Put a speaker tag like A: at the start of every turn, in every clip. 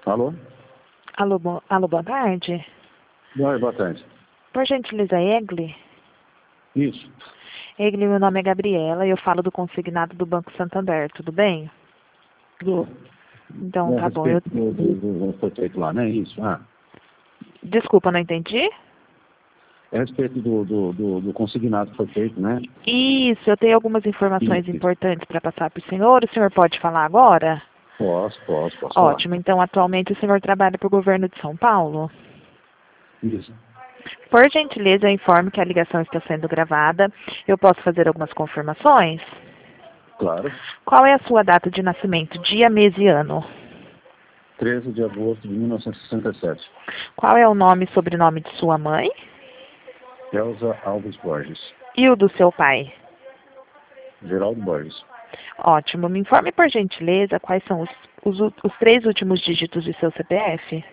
A: Alô?
B: Alô, boa tarde.
A: Oi, boa tarde.
B: Por gentileza, Egli?
A: Isso.
B: Egli, meu nome é Gabriela e eu falo do consignado do Banco Santander, tudo bem?
A: Do,
B: Então,
A: a
B: tá bom.
A: respeito do foi feito lá, né? Isso.
B: Desculpa, não entendi?
A: É a respeito do consignado que foi feito, né?
B: Isso, eu tenho algumas informações
A: Isso.
B: importantes para passar para o senhor pode falar agora?
A: Posso falar.
B: Ótimo, então atualmente o senhor trabalha para o governo de São Paulo?
A: Isso.
B: Por gentileza, eu informo que a ligação está sendo gravada. Eu posso fazer algumas confirmações?
A: Claro.
B: Qual é a sua data de nascimento, dia, mês e ano?
A: 13 de agosto de 1967.
B: Qual é o nome e sobrenome de sua mãe?
A: Elza Alves Borges.
B: E o do seu pai?
A: Geraldo Borges.
B: Ótimo. Me informe, por gentileza, quais são os 3 últimos dígitos de seu CPF?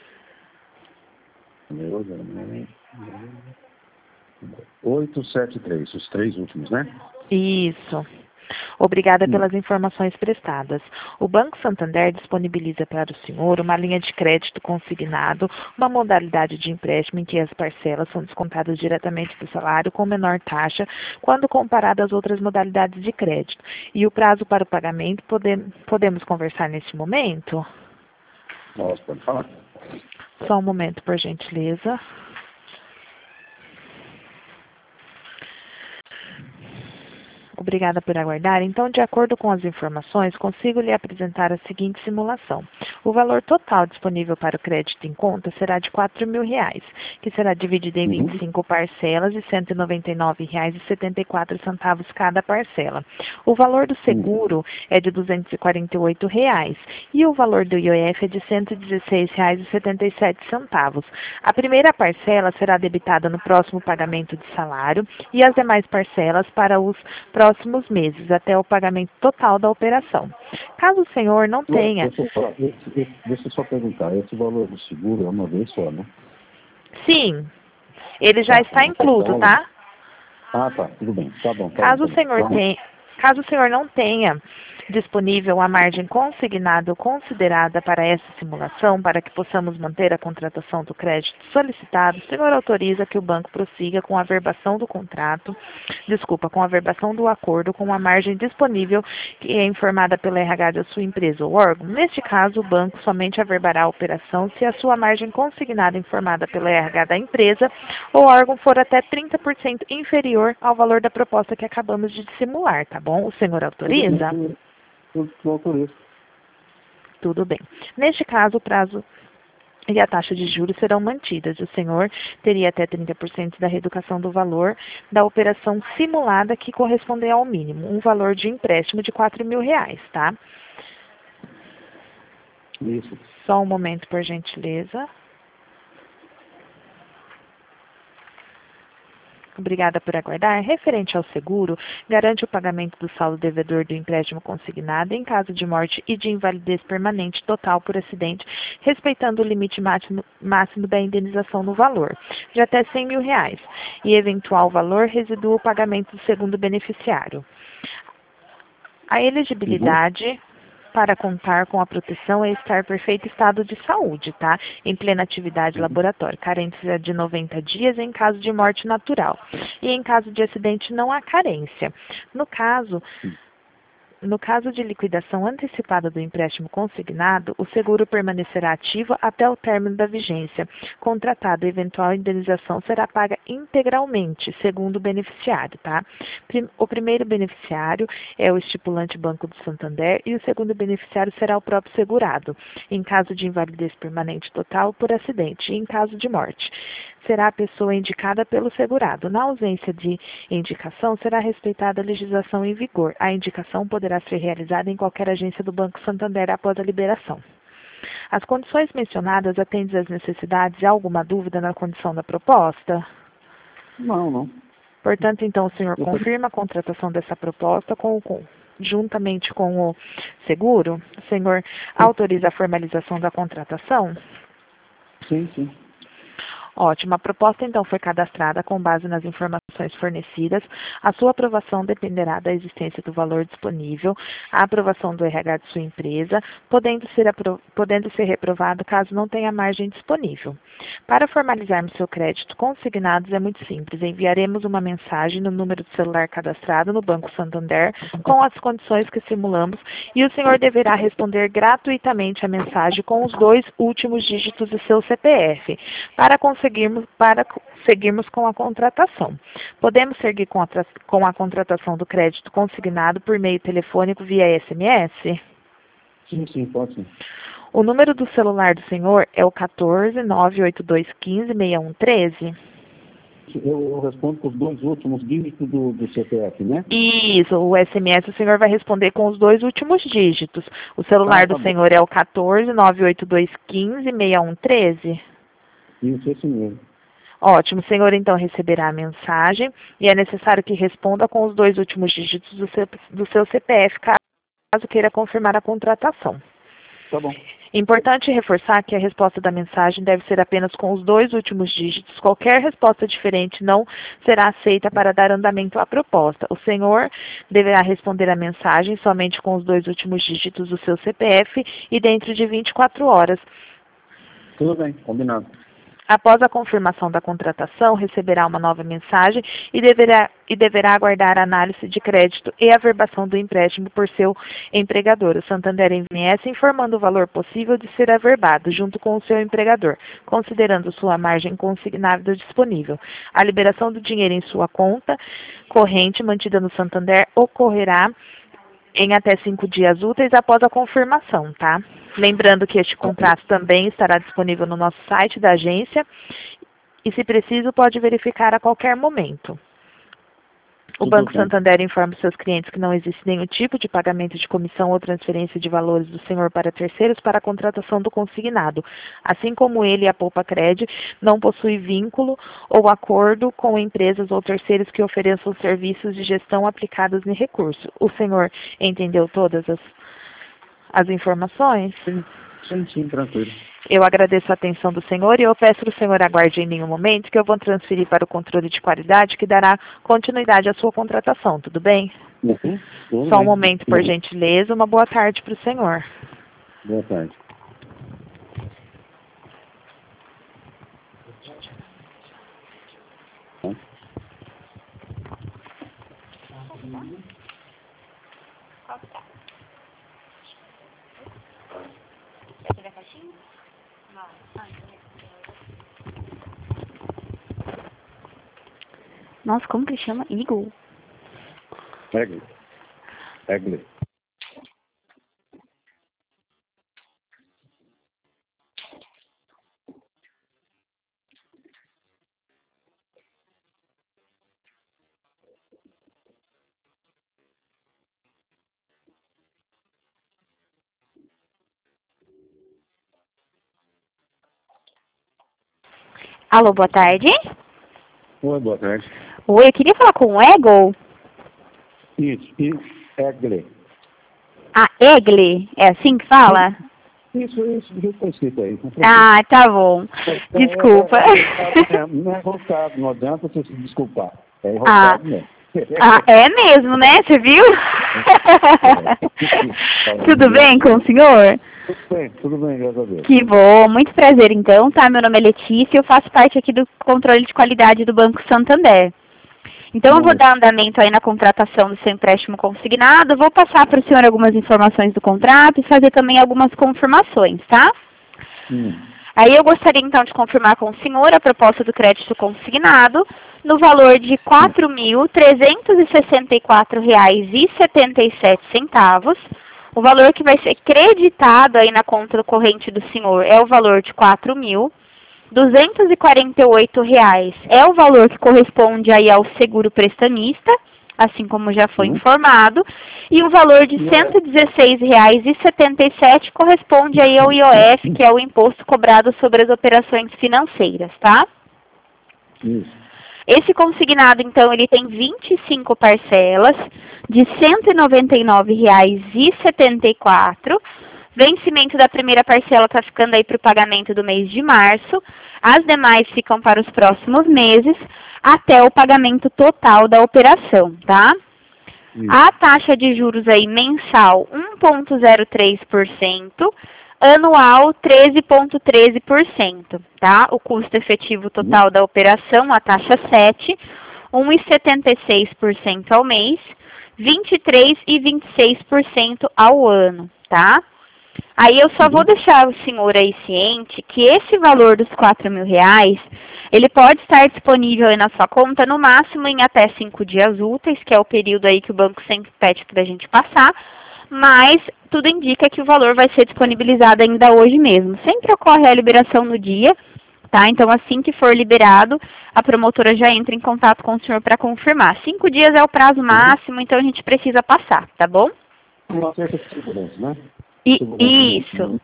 A: 873, os 3 últimos, né?
B: Isso. Obrigada pelas informações prestadas. O Banco Santander disponibiliza para o senhor uma linha de crédito consignado, uma modalidade de empréstimo em que as parcelas são descontadas diretamente do salário com menor taxa quando comparado às outras modalidades de crédito. E o prazo para o pagamento, podemos conversar neste momento?
A: Nossa, pode falar.
B: Só um momento, por gentileza. Obrigada por aguardar. Então, de acordo com as informações, consigo lhe apresentar a seguinte simulação. O valor total disponível para o crédito em conta será de R$ 4.000, que será dividido em 25 parcelas de R$ 199,74 cada parcela. O valor do seguro é de R$ 248 e o valor do IOF é de R$ 116,77. A primeira parcela será debitada no próximo pagamento de salário e as demais parcelas para os próximos meses, até o pagamento total da operação. Caso o senhor não tenha...
A: Deixa eu só perguntar, esse valor do seguro é uma vez só, né?
B: Sim, ele já está incluso, tá?
A: Ah, tá, tudo bem. Tá bom.
B: Caso o senhor não tenha disponível a margem consignada ou considerada para essa simulação, para que possamos manter a contratação do crédito solicitado, o senhor autoriza que o banco prossiga com a averbação do com a averbação do acordo com a margem disponível que é informada pela RH da sua empresa ou órgão. Neste caso, o banco somente averbará a operação se a sua margem consignada informada pela RH da empresa ou órgão for até 30% inferior ao valor da proposta que acabamos de simular, tá bom? O senhor autoriza?
A: Eu autorizo.
B: Tudo bem. Neste caso, o prazo e a taxa de juros serão mantidas. O senhor teria até 30% da reeducação do valor da operação simulada que corresponder ao mínimo, um valor de empréstimo de R$ 4.000, tá?
A: Isso.
B: Só um momento, por gentileza. Obrigada por aguardar. Referente ao seguro, garante o pagamento do saldo devedor do empréstimo consignado em caso de morte e de invalidez permanente total por acidente, respeitando o limite máximo da indenização no valor, de até R$ 100.000, e eventual valor residua o pagamento do segundo beneficiário. A elegibilidade para contar com a proteção é estar em perfeito estado de saúde, tá? Em plena atividade laboratória, carência de 90 dias em caso de morte natural. E em caso de acidente não há carência. No caso de liquidação antecipada do empréstimo consignado, o seguro permanecerá ativo até o término da vigência. Contratada, eventual indenização será paga integralmente, segundo o beneficiário, tá? O primeiro beneficiário é o estipulante Banco do Santander e o segundo beneficiário será o próprio segurado, em caso de invalidez permanente total por acidente e em caso de morte. Será a pessoa indicada pelo segurado. Na ausência de indicação, será respeitada a legislação em vigor. A indicação poderá ser realizada em qualquer agência do Banco Santander após a liberação. As condições mencionadas atendem às necessidades. Há alguma dúvida na condição da proposta?
A: Não.
B: Portanto, então, o senhor confirma a contratação dessa proposta juntamente com o seguro? O senhor autoriza a formalização da contratação?
A: Sim.
B: Ótimo. A proposta, então, foi cadastrada com base nas informações opções fornecidas, a sua aprovação dependerá da existência do valor disponível, a aprovação do RH de sua empresa, podendo ser reprovado caso não tenha margem disponível. Para formalizarmos seu crédito consignados é muito simples. Enviaremos uma mensagem no número de celular cadastrado no Banco Santander com as condições que simulamos e o senhor deverá responder gratuitamente a mensagem com os 2 últimos dígitos do seu CPF para seguirmos com a contratação. Podemos seguir com a contratação do crédito consignado por meio telefônico via SMS?
A: Sim, pode sim.
B: O número do celular do senhor é o 14 98215 6113?
A: Eu respondo com os 2 últimos dígitos do CPF, né?
B: Isso, o SMS o senhor vai responder com os 2 últimos dígitos. O celular do senhor é o 14 98215 6113?
A: Isso, esse mesmo.
B: Ótimo, o senhor então receberá a mensagem e é necessário que responda com os 2 últimos dígitos do seu CPF, caso queira confirmar a contratação.
A: Tá bom.
B: Importante reforçar que a resposta da mensagem deve ser apenas com os 2 últimos dígitos. Qualquer resposta diferente não será aceita para dar andamento à proposta. O senhor deverá responder a mensagem somente com os 2 últimos dígitos do seu CPF e dentro de 24 horas.
A: Tudo bem, combinado.
B: Após a confirmação da contratação, receberá uma nova mensagem e deverá aguardar a análise de crédito e a averbação do empréstimo por seu empregador. O Santander MS informando o valor possível de ser averbado, junto com o seu empregador, considerando sua margem consignável disponível. A liberação do dinheiro em sua conta corrente mantida no Santander ocorrerá em até 5 dias úteis após a confirmação, tá? Lembrando que este contrato também estará disponível no nosso site da agência e, se preciso, pode verificar a qualquer momento. O Banco Santander informa seus clientes que não existe nenhum tipo de pagamento de comissão ou transferência de valores do senhor para terceiros para a contratação do consignado. Assim como ele e a Poupa Cred não possui vínculo ou acordo com empresas ou terceiros que ofereçam serviços de gestão aplicados em recurso. O senhor entendeu todas as informações?
A: Sim, tranquilo.
B: Eu agradeço a atenção do senhor e eu peço que o senhor aguarde em nenhum momento que eu vou transferir para o controle de qualidade que dará continuidade à sua contratação, tudo bem? Só um momento, por gentileza. Uma boa tarde para o senhor.
A: Boa tarde.
C: Nossa, como que chama? Eagle?
A: Egli.
C: Alô, boa tarde.
A: Oi, boa tarde.
C: Oi, eu queria falar com o Eagle.
A: Isso, Egli.
C: Ah, Egle, é assim que fala?
A: Isso, está escrito aí.
C: Ah, tá bom. Desculpa.
A: Não é rotado, não adianta você se desculpar. É
C: Ah.
A: rotado mesmo.
C: Ah, é mesmo, né? Você viu? Tudo bem com o senhor?
A: Tudo bem, graças a Deus.
C: Que bom, muito prazer então, tá? Meu nome é Letícia e eu faço parte aqui do controle de qualidade do Banco Santander. Então, eu vou dar andamento aí na contratação do seu empréstimo consignado, vou passar para o senhor algumas informações do contrato e fazer também algumas confirmações, tá? Aí eu gostaria então de confirmar com o senhor a proposta do crédito consignado no valor de R$ 4.364,77. O valor que vai ser creditado aí na conta corrente do senhor é o valor de R$ 4.248 é o valor que corresponde aí ao seguro prestamista, assim como já foi informado, e o valor de R$ 116,77 corresponde aí ao IOF, que é o imposto cobrado sobre as operações financeiras, tá?
A: Isso.
C: Esse consignado, então, ele tem 25 parcelas de R$ 199,74, Vencimento da primeira parcela está ficando aí para o pagamento do mês de março. As demais ficam para os próximos meses, até o pagamento total da operação, tá? A taxa de juros aí mensal 1,03%, anual 13,13%, tá? O custo efetivo total da operação, a taxa 7, 1,76% ao mês, 23% e 26% ao ano, tá? Aí eu só vou deixar o senhor aí ciente que esse valor dos R$4.000, ele pode estar disponível aí na sua conta no máximo em até 5 dias úteis, que é o período aí que o banco sempre pede para a gente passar, mas tudo indica que o valor vai ser disponibilizado ainda hoje mesmo. Sempre ocorre a liberação no dia, tá? Então assim que for liberado, a promotora já entra em contato com o senhor para confirmar. 5 dias é o prazo máximo, então a gente precisa passar, tá bom?
A: Uma certa segurança, né?
C: Isso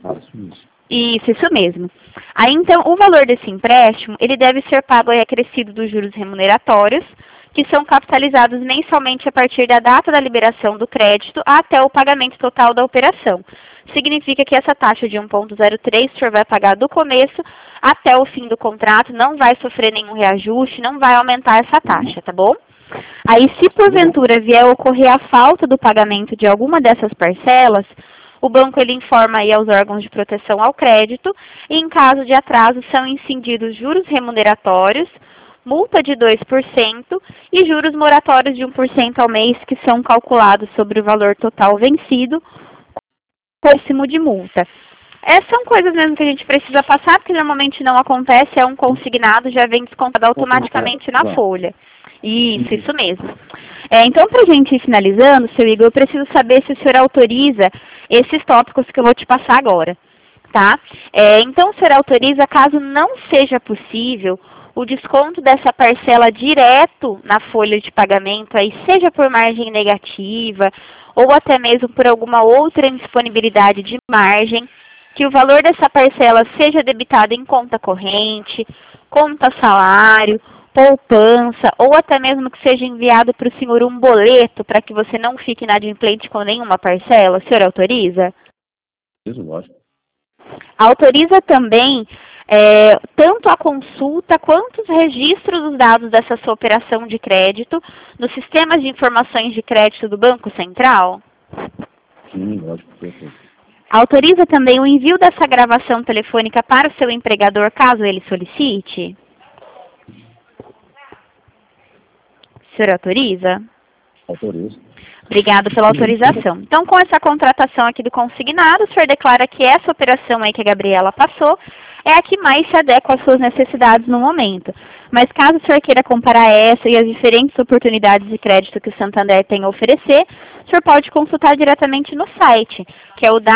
C: mesmo. Aí, então, o valor desse empréstimo, ele deve ser pago aí acrescido dos juros remuneratórios, que são capitalizados mensalmente a partir da data da liberação do crédito até o pagamento total da operação. Significa que essa taxa de 1,03 o senhor vai pagar do começo até o fim do contrato, não vai sofrer nenhum reajuste, não vai aumentar essa taxa, tá bom? Aí, se porventura vier ocorrer a falta do pagamento de alguma dessas parcelas, o banco ele informa aí aos órgãos de proteção ao crédito e, em caso de atraso, são incididos juros remuneratórios, multa de 2% e juros moratórios de 1% ao mês, que são calculados sobre o valor total vencido, com acréscimo de multa. São coisas mesmo que a gente precisa passar, porque normalmente não acontece, é um consignado, já vem descontado automaticamente na folha. Isso mesmo. Então, para a gente ir finalizando, seu Igor, eu preciso saber se o senhor autoriza esses tópicos que eu vou te passar agora, tá? Então, o senhor autoriza, caso não seja possível, o desconto dessa parcela direto na folha de pagamento, aí, seja por margem negativa ou até mesmo por alguma outra indisponibilidade de margem, que o valor dessa parcela seja debitado em conta corrente, conta salário, poupança, ou até mesmo que seja enviado para o senhor um boleto para que você não fique inadimplente com nenhuma parcela. O senhor autoriza?
A: Isso, lógico.
C: Autoriza também tanto a consulta quanto os registros dos dados dessa sua operação de crédito nos sistemas de informações de crédito do Banco Central?
A: Sim, lógico. Perfeito.
C: Autoriza também o envio dessa gravação telefônica para o seu empregador, caso ele solicite? O senhor autoriza?
A: Autorizo.
C: Obrigada pela autorização. Então, com essa contratação aqui do consignado, o senhor declara que essa operação aí que a Gabriela passou é a que mais se adequa às suas necessidades no momento. Mas caso o senhor queira comparar essa e as diferentes oportunidades de crédito que o Santander tem a oferecer, o senhor pode consultar diretamente no site, que é o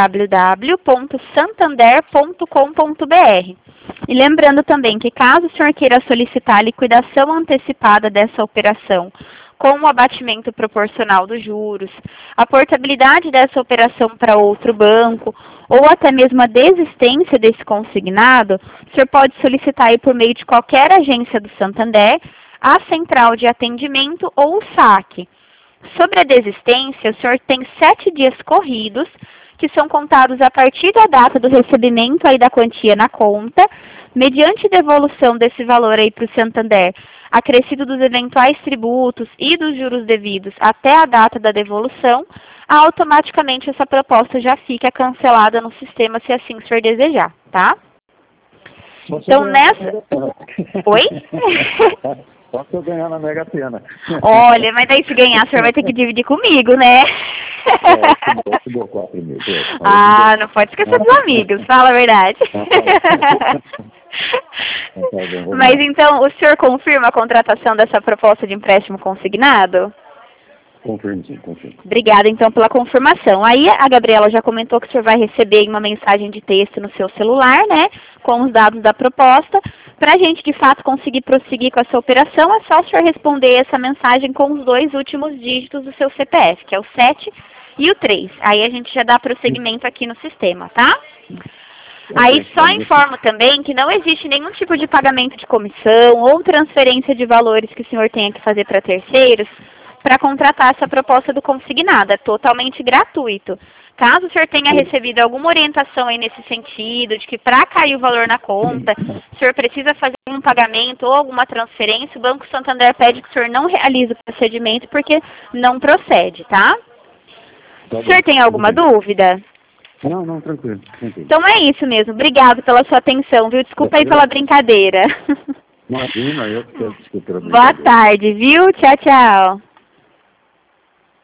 C: www.santander.com.br. E lembrando também que caso o senhor queira solicitar a liquidação antecipada dessa operação com o abatimento proporcional dos juros, a portabilidade dessa operação para outro banco, ou até mesmo a desistência desse consignado, o senhor pode solicitar aí por meio de qualquer agência do Santander, a central de atendimento ou o saque. Sobre a desistência, o senhor tem 7 dias corridos, que são contados a partir da data do recebimento aí da quantia na conta, mediante devolução desse valor aí para o Santander, acrescido dos eventuais tributos e dos juros devidos até a data da devolução, automaticamente essa proposta já fica cancelada no sistema, se assim o senhor desejar, tá? Então, nessa... Oi?
A: Só se eu ganhar na Mega Sena.
C: Olha, mas daí se ganhar, o senhor vai ter que dividir comigo, né?
A: Eu dou 4,5.
C: Ah, não pode esquecer dos amigos, fala a verdade. Mas então, o senhor confirma a contratação dessa proposta de empréstimo consignado?
A: Confirmo, sim, confirmo.
C: Obrigada, então, pela confirmação. Aí a Gabriela já comentou que o senhor vai receber uma mensagem de texto no seu celular, né, com os dados da proposta. Para a gente, de fato, conseguir prosseguir com essa operação, é só o senhor responder essa mensagem com os 2 últimos dígitos do seu CPF, que é o 7 e o 3. Aí a gente já dá prosseguimento aqui no sistema, tá? Aí só informo também que não existe nenhum tipo de pagamento de comissão ou transferência de valores que o senhor tenha que fazer para terceiros para contratar essa proposta do consignado. É totalmente gratuito. Caso o senhor tenha recebido alguma orientação aí nesse sentido, de que para cair o valor na conta, o senhor precisa fazer um pagamento ou alguma transferência, o Banco Santander pede que o senhor não realize o procedimento porque não procede, tá?
A: Tá
C: O senhor
A: bom,
C: tem alguma
A: tudo bem.
C: dúvida?
A: Não, tranquilo.
C: Então é isso mesmo. Obrigado pela sua atenção, viu? Desculpa aí pela brincadeira.
A: Imagina, eu que quero discutir a
C: Boa
A: brincadeira.
C: tarde, viu? Tchau, tchau.